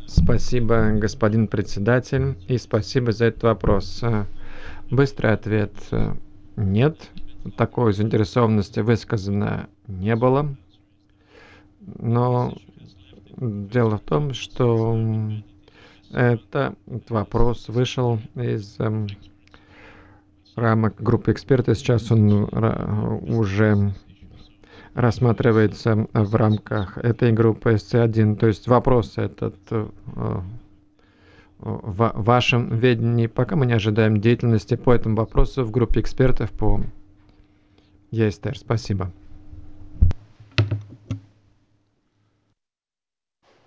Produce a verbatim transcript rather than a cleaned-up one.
Спасибо, господин председатель, и спасибо за этот вопрос. Э, Быстрый ответ э, – нет. Такой заинтересованности высказано не было. Но дело в том, что м, это, этот вопрос вышел из эм, рамок группы экспертов. Сейчас он ра- уже рассматривается в рамках этой группы эс цэ один. То есть вопрос этот э, в вашем ведении, пока мы не ожидаем деятельности по этому вопросу в группе экспертов по ЕСТР. Спасибо.